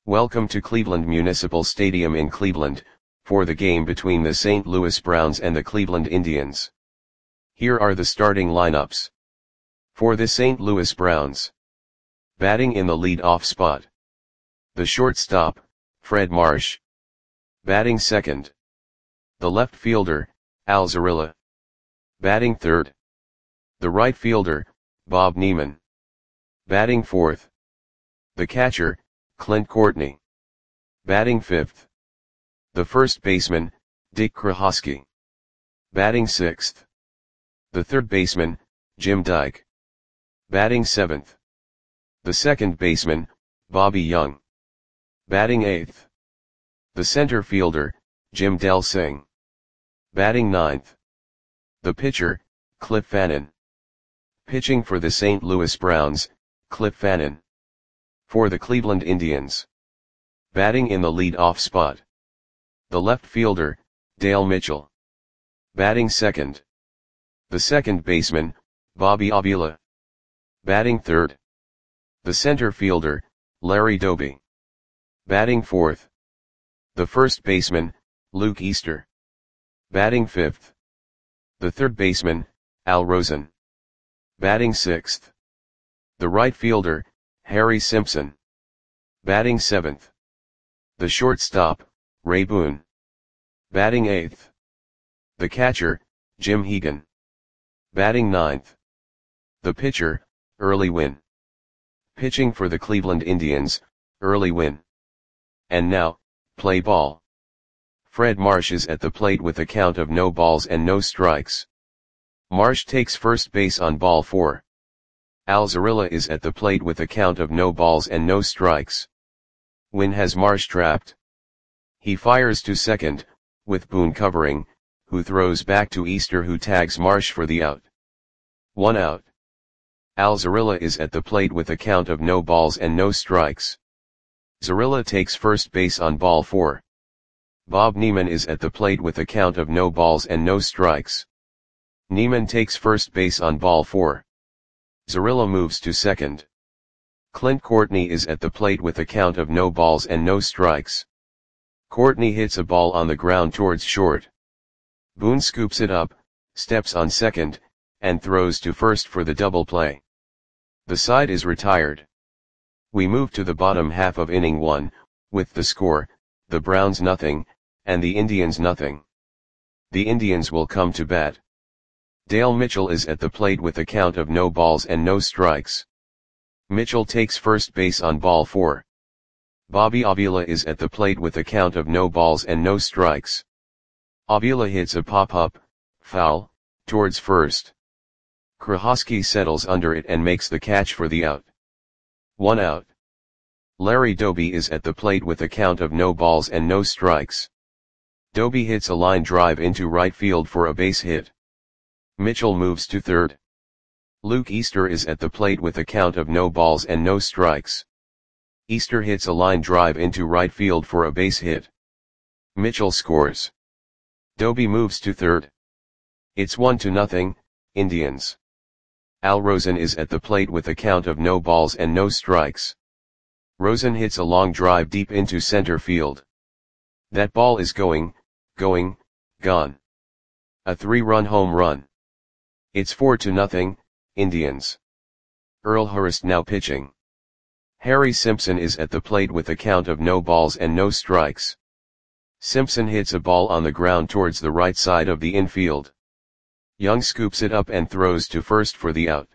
Welcome to Cleveland Municipal Stadium in Cleveland, for the game between the St. Louis Browns and the Cleveland Indians. Here are the starting lineups. For the St. Louis Browns. Batting in the lead-off spot. The shortstop, Fred Marsh. Batting second. The left fielder, Al Zarilla. Batting third. The right fielder, Bob Neiman. Batting fourth. The catcher, Clint Courtney. Batting fifth. The first baseman, Dick Krohosky. Batting sixth. The third baseman, Jim Dyke. Batting seventh. The second baseman, Bobby Young. Batting eighth. The center fielder, Jim Delsing. Batting ninth. The pitcher, Cliff Fannin. Pitching for the St. Louis Browns, Cliff Fannin. For the Cleveland Indians. Batting in the lead-off spot. The left fielder, Dale Mitchell. Batting second. The second baseman, Bobby Avila. Batting third. The center fielder, Larry Doby. Batting fourth. The first baseman, Luke Easter. Batting fifth. The third baseman, Al Rosen. Batting sixth. The right fielder, Harry Simpson. Batting seventh. The shortstop, Ray Boone. Batting eighth. The catcher, Jim Hegan. Batting ninth. The pitcher, Early Wynn. Pitching for the Cleveland Indians, Early Wynn. And now, play ball. Fred Marsh is at the plate with a count of no balls and no strikes. Marsh takes first base on ball 4. Al Zarilla is at the plate with a count of no balls and no strikes. Wynn has Marsh trapped. He fires to second, with Boone covering, who throws back to Easter who tags Marsh for the out. 1 out. Al Zarilla is at the plate with a count of no balls and no strikes. Zarilla takes first base on ball 4. Bob Neiman is at the plate with a count of no balls and no strikes. Neiman takes first base on ball 4. Zarilla moves to second. Clint Courtney is at the plate with a count of no balls and no strikes. Courtney hits a ball on the ground towards short. Boone scoops it up, steps on second, and throws to first for the double play. The side is retired. We move to the bottom half of inning 1, with the score, the Browns nothing, and the Indians nothing. The Indians will come to bat. Dale Mitchell is at the plate with a count of no balls and no strikes. Mitchell takes first base on ball 4. Bobby Avila is at the plate with a count of no balls and no strikes. Avila hits a pop-up, foul, towards first. Krohosky settles under it and makes the catch for the out. 1 out. Larry Doby is at the plate with a count of no balls and no strikes. Doby hits a line drive into right field for a base hit. Mitchell moves to third. Luke Easter is at the plate with a count of no balls and no strikes. Easter hits a line drive into right field for a base hit. Mitchell scores. Doby moves to third. It's 1-0, Indians. Al Rosen is at the plate with a count of no balls and no strikes. Rosen hits a long drive deep into center field. That ball is going, gone. A 3-run home run. It's 4-0, Indians. Earl Hurst now pitching. Harry Simpson is at the plate with a count of no balls and no strikes. Simpson hits a ball on the ground towards the right side of the infield. Young scoops it up and throws to first for the out.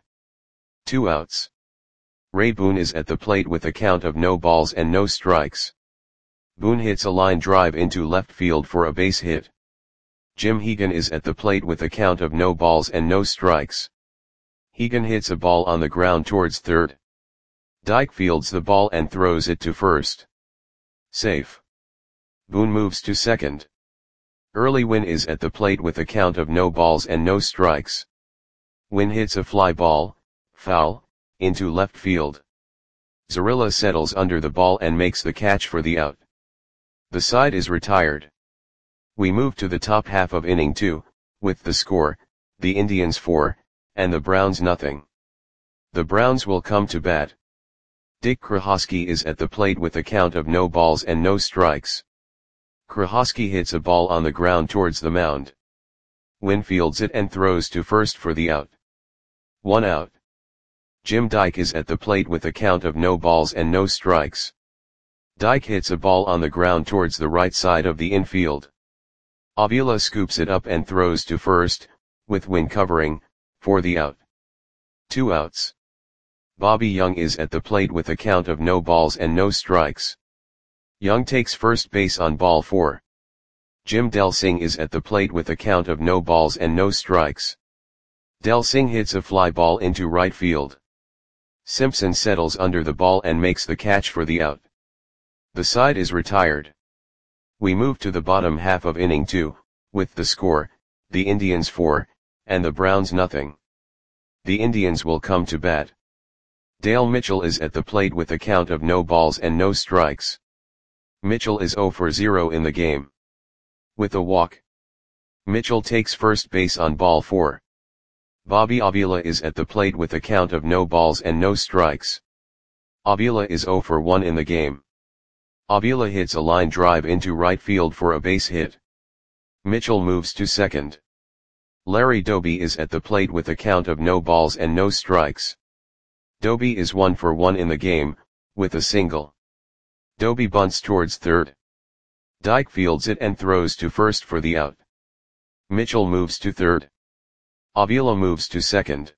2 outs. Ray Boone is at the plate with a count of no balls and no strikes. Boone hits a line drive into left field for a base hit. Jim Hegan is at the plate with a count of no balls and no strikes. Hegan hits a ball on the ground towards third. Dyke fields the ball and throws it to first. Safe. Boone moves to second. Early Wynn is at the plate with a count of no balls and no strikes. Wynn hits a fly ball, foul, into left field. Zarilla settles under the ball and makes the catch for the out. The side is retired. We move to the top half of inning 2, with the score, the Indians 4, and the Browns nothing. The Browns will come to bat. Dick Krahosky is at the plate with a count of no balls and no strikes. Krahosky hits a ball on the ground towards the mound. Wynn fields it and throws to first for the out. 1 out. Jim Dyke is at the plate with a count of no balls and no strikes. Dyke hits a ball on the ground towards the right side of the infield. Avila scoops it up and throws to first, with Wynn covering, for the out. 2 outs. Bobby Young is at the plate with a count of no balls and no strikes. Young takes first base on ball 4. Jim Delsing is at the plate with a count of no balls and no strikes. Delsing hits a fly ball into right field. Simpson settles under the ball and makes the catch for the out. The side is retired. We move to the bottom half of inning 2, with the score, the Indians 4, and the Browns nothing. The Indians will come to bat. Dale Mitchell is at the plate with a count of no balls and no strikes. Mitchell is 0 for 0 in the game. With a walk. Mitchell takes first base on ball 4. Bobby Avila is at the plate with a count of no balls and no strikes. Avila is 0 for 1 in the game. Avila hits a line drive into right field for a base hit. Mitchell moves to second. Larry Doby is at the plate with a count of no balls and no strikes. Doby is 1 for 1 in the game, with a single. Doby bunts towards third. Dyke fields it and throws to first for the out. Mitchell moves to third. Avila moves to second.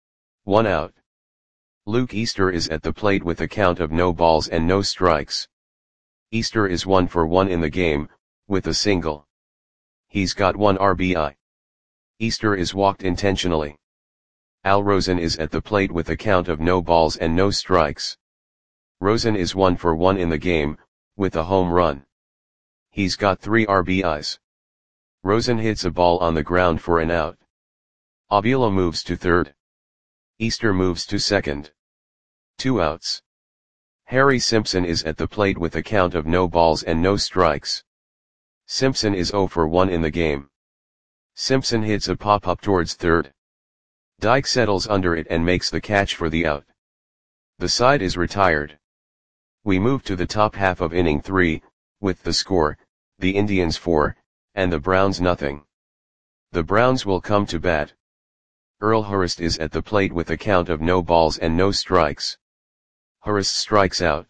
1 out. Luke Easter is at the plate with a count of no balls and no strikes. Easter is 1 for 1 in the game, with a single. He's got 1 RBI. Easter is walked intentionally. Al Rosen is at the plate with a count of no balls and no strikes. Rosen is 1 for 1 in the game, with a home run. He's got 3 RBIs. Rosen hits a ball on the ground for an out. Avila moves to third. Easter moves to second. 2 outs. Harry Simpson is at the plate with a count of no balls and no strikes. Simpson is 0 for 1 in the game. Simpson hits a pop-up towards third. Dyke settles under it and makes the catch for the out. The side is retired. We move to the top half of inning 3, with the score, the Indians 4, and the Browns nothing. The Browns will come to bat. Earl Hurst is at the plate with a count of no balls and no strikes. Hurst strikes out.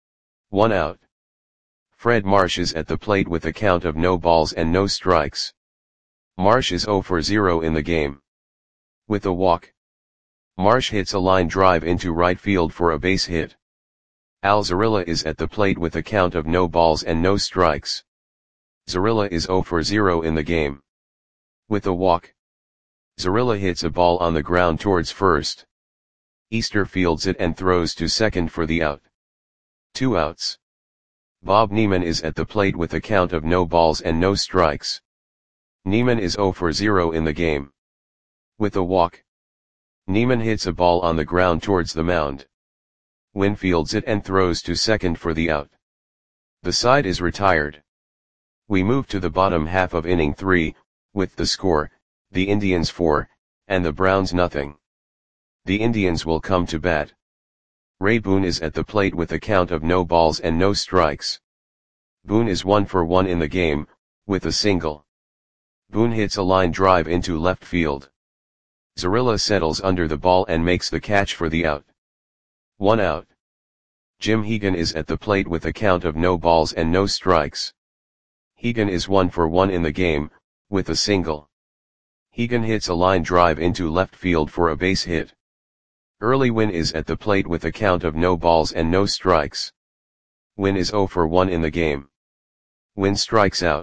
1 out. Fred Marsh is at the plate with a count of no balls and no strikes. Marsh is 0 for 0 in the game. With a walk. Marsh hits a line drive into right field for a base hit. Al Zarilla is at the plate with a count of no balls and no strikes. Zarilla is 0 for 0 in the game. With a walk. Zarilla hits a ball on the ground towards first. Easter fields it and throws to second for the out. 2 outs. Bob Neiman is at the plate with a count of no balls and no strikes. Neiman is 0 for 0 in the game. With a walk. Neiman hits a ball on the ground towards the mound. Wynn fields it and throws to second for the out. The side is retired. We move to the bottom half of inning 3, with the score, the Indians 4, and the Browns nothing. The Indians will come to bat. Ray Boone is at the plate with a count of no balls and no strikes. Boone is 1 for 1 in the game, with a single. Boone hits a line drive into left field. Zarilla settles under the ball and makes the catch for the out. 1 out. Jim Hegan is at the plate with a count of no balls and no strikes. Hegan is 1 for 1 in the game, with a single. Hegan hits a line drive into left field for a base hit. Early Wynn is at the plate with a count of no balls and no strikes. Wynn is 0 for 1 in the game. Wynn strikes out.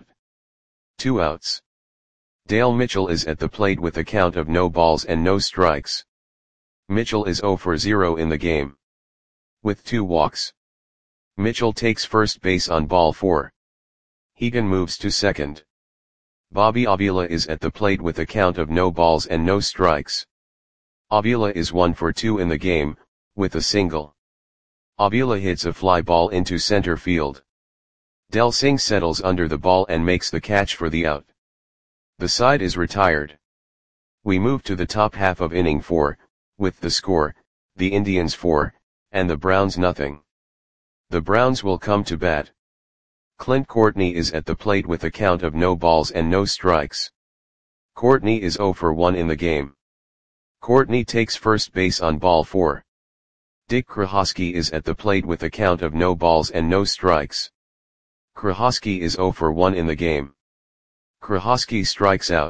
2 outs. Dale Mitchell is at the plate with a count of no balls and no strikes. Mitchell is 0 for 0 in the game. With 2 walks. Mitchell takes first base on ball 4. Hegan moves to second. Bobby Avila is at the plate with a count of no balls and no strikes. Avila is 1 for 2 in the game, with a single. Avila hits a fly ball into center field. Delsing settles under the ball and makes the catch for the out. The side is retired. We move to the top half of inning 4, with the score, the Indians 4, and the Browns nothing. The Browns will come to bat. Clint Courtney is at the plate with a count of no balls and no strikes. Courtney is 0 for 1 in the game. Courtney takes first base on ball 4. Dick Krahosky is at the plate with a count of no balls and no strikes. Krahosky is 0 for 1 in the game. Krahosky strikes out.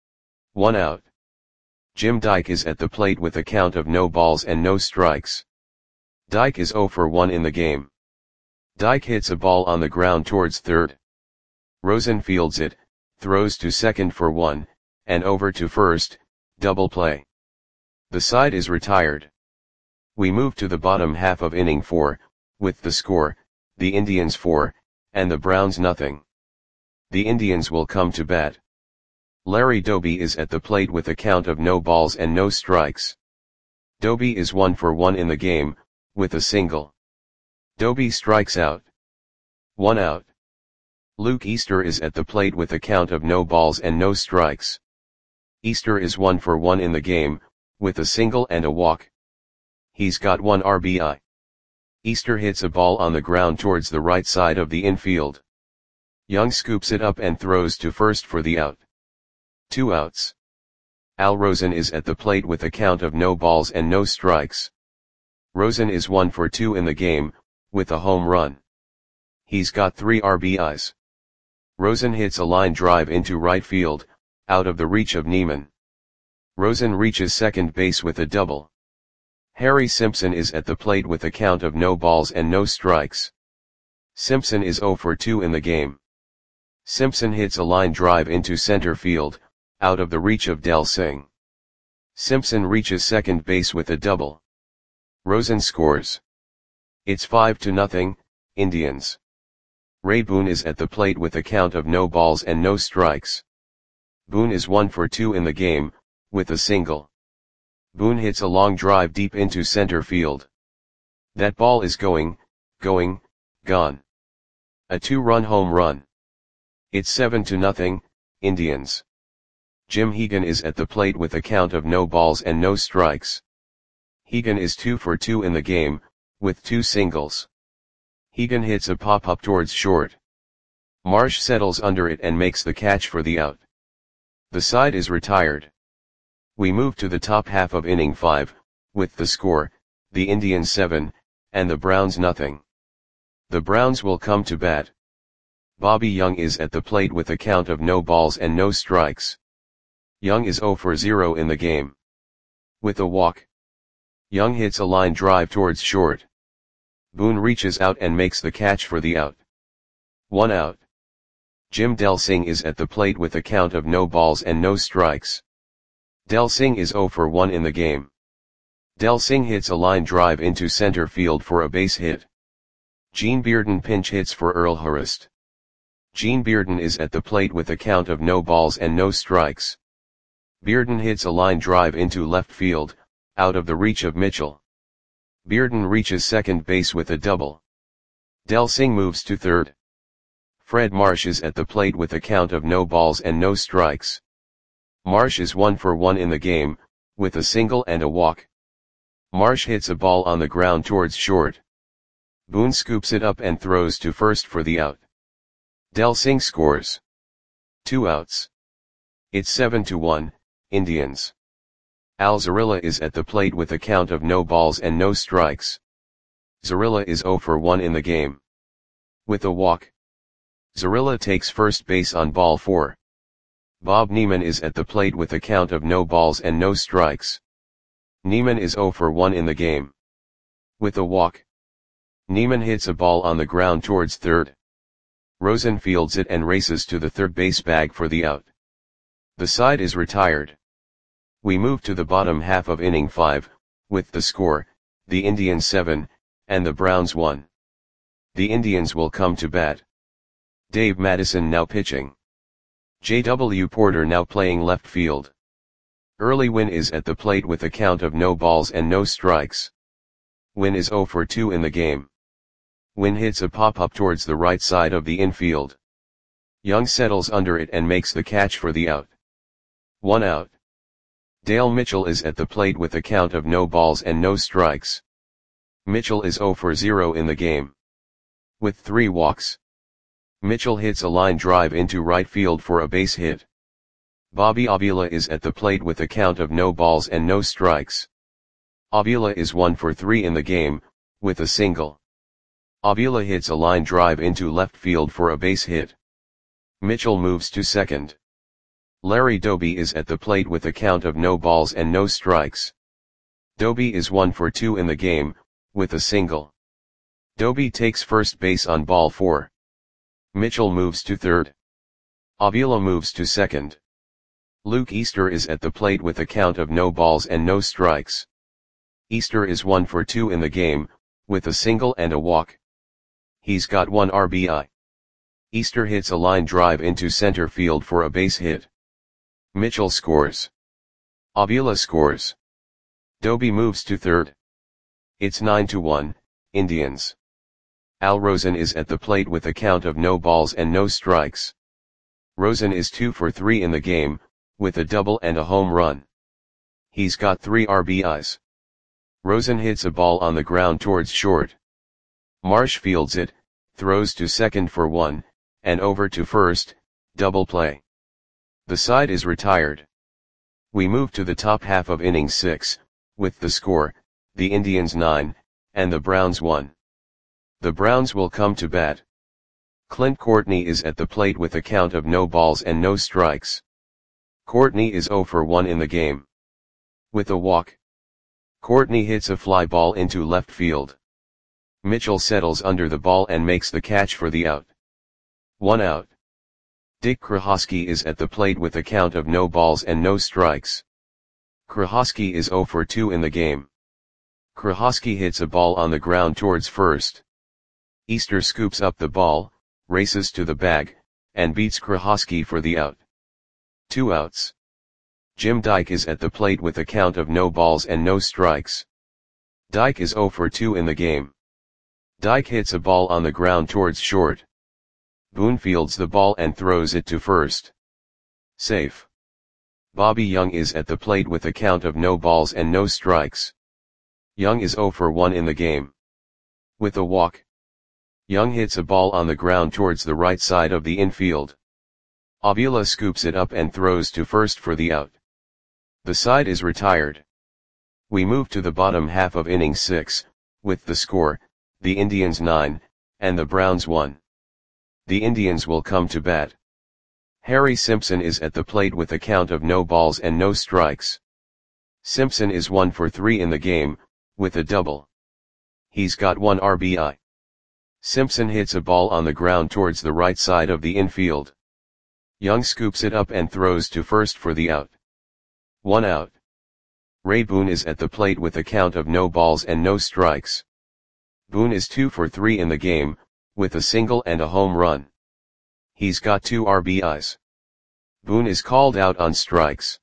1 out. Jim Dyke is at the plate with a count of no balls and no strikes. Dyke is 0 for 1 in the game. Dyke hits a ball on the ground towards third. Rosen fields it, throws to second for 1, and over to first, double play. The side is retired. We move to the bottom half of inning 4, with the score, the Indians 4, and the Browns nothing. The Indians will come to bat. Larry Doby is at the plate with a count of no balls and no strikes. Doby is 1 for 1 in the game, with a single. Doby strikes out. 1 out. Luke Easter is at the plate with a count of no balls and no strikes. Easter is 1 for 1 in the game, with a single and a walk. He's got 1 RBI. Easter hits a ball on the ground towards the right side of the infield. Young scoops it up and throws to first for the out. 2 outs. Al Rosen is at the plate with a count of no balls and no strikes. Rosen is 1 for 2 in the game, with a home run. He's got 3 RBIs. Rosen hits a line drive into right field, out of the reach of Neiman. Rosen reaches second base with a double. Harry Simpson is at the plate with a count of no balls and no strikes. Simpson is 0 for 2 in the game. Simpson hits a line drive into center field, out of the reach of Del Singh. Simpson reaches second base with a double. Rosen scores. It's 5-0, Indians. Ray Boone is at the plate with a count of no balls and no strikes. Boone is 1 for 2 in the game, with a single. Boone hits a long drive deep into center field. That ball is gone. A 2-run home run. It's 7-0, Indians. Jim Hegan is at the plate with a count of no balls and no strikes. Hegan is 2 for 2 in the game, with 2 singles. Hegan hits a pop-up towards short. Marsh settles under it and makes the catch for the out. The side is retired. We move to the top half of inning 5, with the score, the Indians 7, and the Browns nothing. The Browns will come to bat. Bobby Young is at the plate with a count of no balls and no strikes. Young is 0 for 0 in the game. With a walk. Young hits a line drive towards short. Boone reaches out and makes the catch for the out. 1 out. Jim Del Singh is at the plate with a count of no balls and no strikes. Del Singh is 0 for 1 in the game. Del Singh hits a line drive into center field for a base hit. Gene Bearden pinch hits for Earl Hurst. Gene Bearden is at the plate with a count of no balls and no strikes. Bearden hits a line drive into left field, out of the reach of Mitchell. Bearden reaches second base with a double. Del Singh moves to third. Fred Marsh is at the plate with a count of no balls and no strikes. Marsh is 1 for 1 in the game, with a single and a walk. Marsh hits a ball on the ground towards short. Boone scoops it up and throws to first for the out. Del Singh scores. 2 outs. It's 7-1, Indians. Al Zarilla is at the plate with a count of no balls and no strikes. Zarilla is 0 for 1 in the game. With a walk. Zarilla takes first base on ball 4. Bob Neiman is at the plate with a count of no balls and no strikes. Neiman is 0 for 1 in the game. With a walk. Neiman hits a ball on the ground towards third. Rosen fields it and races to the third base bag for the out. The side is retired. We move to the bottom half of inning 5, with the score, the Indians 7, and the Browns 1. The Indians will come to bat. Dave Madison now pitching. J.W. Porter now playing left field. Early Wynn is at the plate with a count of no balls and no strikes. Wynn is 0 for 2 in the game. Wynn hits a pop-up towards the right side of the infield. Young settles under it and makes the catch for the out. 1 out. Dale Mitchell is at the plate with a count of no balls and no strikes. Mitchell is 0 for 0 in the game. With 3 walks. Mitchell hits a line drive into right field for a base hit. Bobby Avila is at the plate with a count of no balls and no strikes. Avila is 1 for 3 in the game, with a single. Avila hits a line drive into left field for a base hit. Mitchell moves to second. Larry Doby is at the plate with a count of no balls and no strikes. Doby is 1 for 2 in the game, with a single. Doby takes first base on ball 4. Mitchell moves to third. Avila moves to second. Luke Easter is at the plate with a count of no balls and no strikes. Easter is 1 for 2 in the game, with a single and a walk. He's got 1 RBI. Easter hits a line drive into center field for a base hit. Mitchell scores. Avila scores. Doby moves to third. It's 9-1, Indians. Al Rosen is at the plate with a count of no balls and no strikes. Rosen is 2 for 3 in the game, with a double and a home run. He's got 3 RBIs. Rosen hits a ball on the ground towards short. Marsh fields it, throws to second for 1, and over to first, double play. The side is retired. We move to the top half of inning 6, with the score, the Indians 9, and the Browns 1. The Browns will come to bat. Clint Courtney is at the plate with a count of no balls and no strikes. Courtney is 0 for 1 in the game. With a walk. Courtney hits a fly ball into left field. Mitchell settles under the ball and makes the catch for the out. 1 out. Dick Krahosky is at the plate with a count of no balls and no strikes. Krahosky is 0 for 2 in the game. Krahosky hits a ball on the ground towards first. Easter scoops up the ball, races to the bag, and beats Krahosky for the out. 2 outs. Jim Dyke is at the plate with a count of no balls and no strikes. Dyke is 0 for 2 in the game. Dyke hits a ball on the ground towards short. Boone fields the ball and throws it to first. Safe. Bobby Young is at the plate with a count of no balls and no strikes. Young is 0 for 1 in the game. With a walk. Young hits a ball on the ground towards the right side of the infield. Avila scoops it up and throws to first for the out. The side is retired. We move to the bottom half of inning 6, with the score, the Indians 9, and the Browns 1. The Indians will come to bat. Harry Simpson is at the plate with a count of no balls and no strikes. Simpson is 1 for 3 in the game, with a double. He's got 1 RBI. Simpson hits a ball on the ground towards the right side of the infield. Young scoops it up and throws to first for the out. 1 out. Ray Boone is at the plate with a count of no balls and no strikes. Boone is 2 for 3 in the game, with a single and a home run. He's got 2 RBIs. Boone is called out on strikes.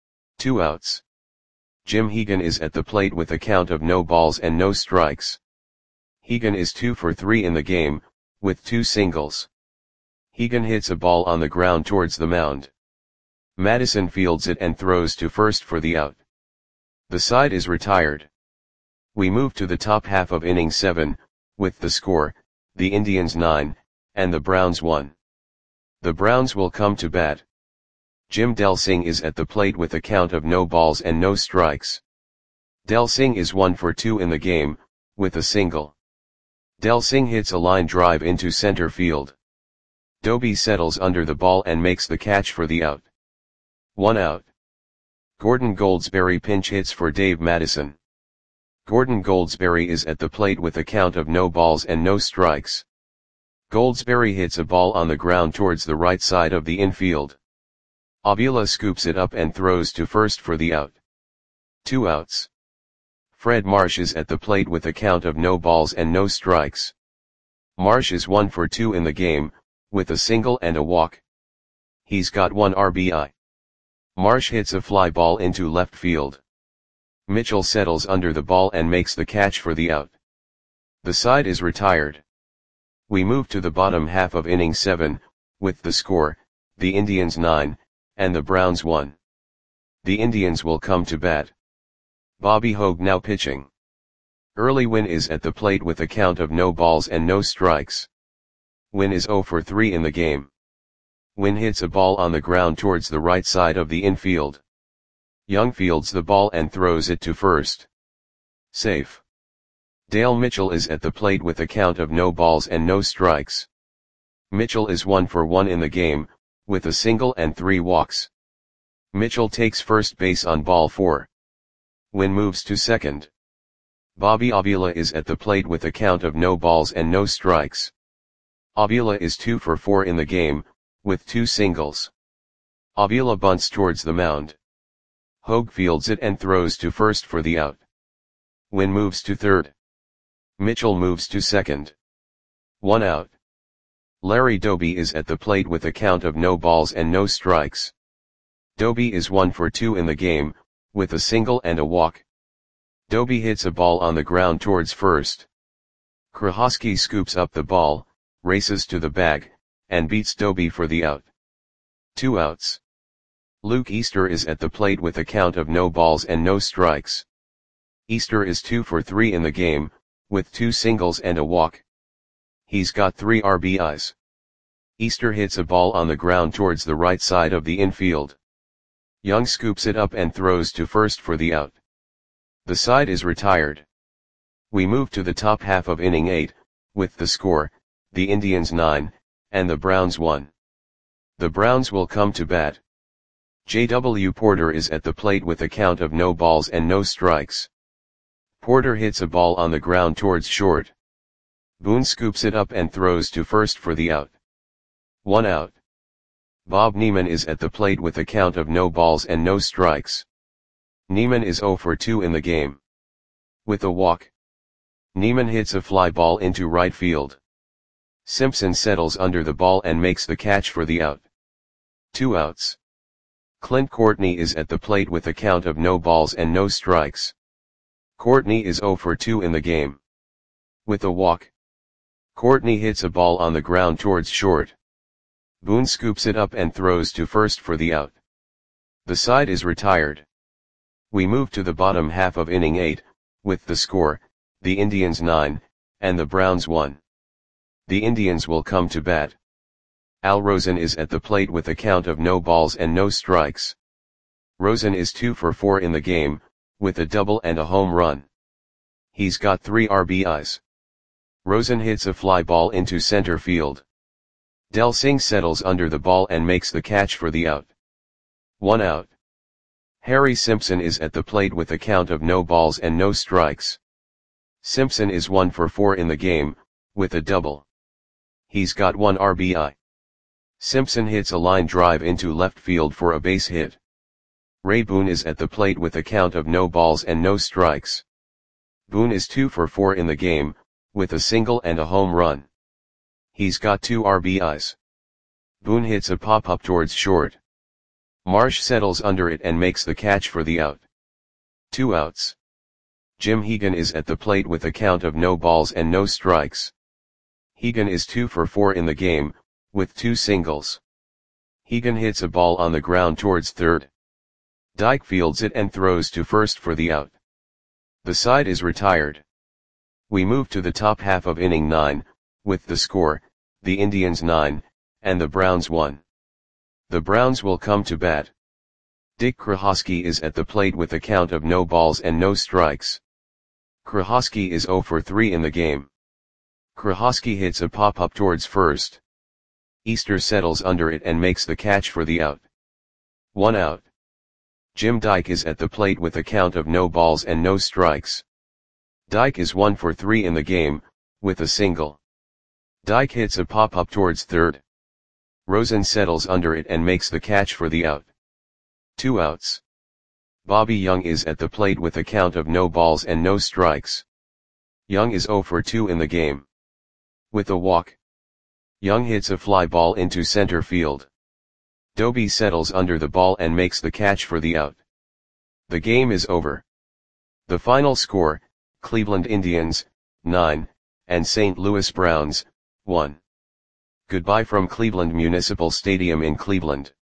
2 outs. Jim Hegan is at the plate with a count of no balls and no strikes. Hegan is 2 for 3 in the game, with 2 singles. Hegan hits a ball on the ground towards the mound. Madison fields it and throws to first for the out. The side is retired. We move to the top half of inning 7, with the score, the Indians 9, and the Browns 1. The Browns will come to bat. Jim Delsing is at the plate with a count of no balls and no strikes. Delsing is 1 for 2 in the game, with a single. Delsing hits a line drive into center field. Doby settles under the ball and makes the catch for the out. 1 out. Gordon Goldsberry pinch hits for Dave Madison. Gordon Goldsberry is at the plate with a count of no balls and no strikes. Goldsberry hits a ball on the ground towards the right side of the infield. Avila scoops it up and throws to first for the out. 2 outs. Fred Marsh is at the plate with a count of no balls and no strikes. Marsh is 1 for 2 in the game, with a single and a walk. He's got 1 RBI. Marsh hits a fly ball into left field. Mitchell settles under the ball and makes the catch for the out. The side is retired. We move to the bottom half of inning 7, with the score, the Indians 9, and the Browns 1. The Indians will come to bat. Bobby Hogue now pitching. Early Win is at the plate with a count of no balls and no strikes. Win is 0 for 3 in the game. Win hits a ball on the ground towards the right side of the infield. Young fields the ball and throws it to first. Safe. Dale Mitchell is at the plate with a count of no balls and no strikes. Mitchell is 1 for 1 in the game, with a single and 3 walks. Mitchell takes first base on ball 4. Win moves to second. Bobby Avila is at the plate with a count of no balls and no strikes. Avila is 2 for 4 in the game, with 2 singles. Avila bunts towards the mound. Hogue fields it and throws to first for the out. Win moves to third. Mitchell moves to second. 1 out. Larry Doby is at the plate with a count of no balls and no strikes. Doby is 1 for 2 in the game, with a single and a walk. Doby hits a ball on the ground towards first. Krahosky scoops up the ball, races to the bag, and beats Doby for the out. 2 outs. Luke Easter is at the plate with a count of no balls and no strikes. Easter is 2 for 3 in the game, with 2 singles and a walk. He's got 3 RBIs. Easter hits a ball on the ground towards the right side of the infield. Young scoops it up and throws to first for the out. The side is retired. We move to the top half of inning 8, with the score, the Indians 9, and the Browns 1. The Browns will come to bat. J.W. Porter is at the plate with a count of no balls and no strikes. Porter hits a ball on the ground towards short. Boone scoops it up and throws to first for the out. 1 out. Bob Neiman is at the plate with a count of no balls and no strikes. Neiman is 0 for 2 in the game. With a walk. Neiman hits a fly ball into right field. Simpson settles under the ball and makes the catch for the out. 2 outs. Clint Courtney is at the plate with a count of no balls and no strikes. Courtney is 0 for 2 in the game. With a walk. Courtney hits a ball on the ground towards short. Boone scoops it up and throws to first for the out. The side is retired. We move to the bottom half of inning 8, with the score, the Indians 9, and the Browns 1. The Indians will come to bat. Al Rosen is at the plate with a count of no balls and no strikes. Rosen is 2 for 4 in the game, with a double and a home run. He's got 3 RBIs. Rosen hits a fly ball into center field. Del Singh settles under the ball and makes the catch for the out. 1 out. Harry Simpson is at the plate with a count of no balls and no strikes. Simpson is 1 for 4 in the game, with a double. He's got 1 RBI. Simpson hits a line drive into left field for a base hit. Ray Boone is at the plate with a count of no balls and no strikes. Boone is 2 for 4 in the game, with a single and a home run. He's got 2 RBIs. Boone hits a pop-up towards short. Marsh settles under it and makes the catch for the out. 2 outs. Jim Hegan is at the plate with a count of no balls and no strikes. Hegan is 2 for 4 in the game, with 2 singles. Hegan hits a ball on the ground towards third. Dyke fields it and throws to first for the out. The side is retired. We move to the top half of inning 9, with the score, the Indians 9, and the Browns 1. The Browns will come to bat. Dick Krahosky is at the plate with a count of no balls and no strikes. Krahosky is 0 for 3 in the game. Krahosky hits a pop-up towards first. Easter settles under it and makes the catch for the out. 1 out. Jim Dyke is at the plate with a count of no balls and no strikes. Dyke is 1 for 3 in the game, with a single. Dyke hits a pop-up towards third. Rosen settles under it and makes the catch for the out. 2 outs. Bobby Young is at the plate with a count of no balls and no strikes. Young is 0 for 2 in the game. With a walk. Young hits a fly ball into center field. Doby settles under the ball and makes the catch for the out. The game is over. The final score, Cleveland Indians, 9, and St. Louis Browns, 1. Goodbye from Cleveland Municipal Stadium in Cleveland.